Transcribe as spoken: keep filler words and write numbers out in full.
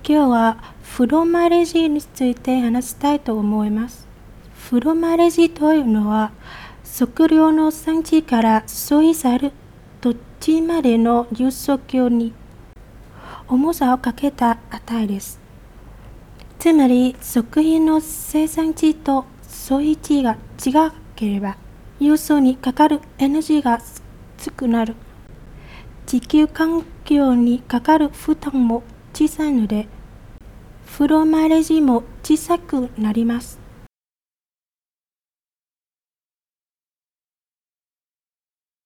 今日はフロマレジについて話したいと思います。フロマレジというのは、食料の産地から消費される土地までの輸送距に重さをかけた値です。つまり、食品の生産地と消費地が違ければ、輸送にかかるエネルギーが少なく、地球環境にかかる負担も小さいので、フロマレジも小さくなります。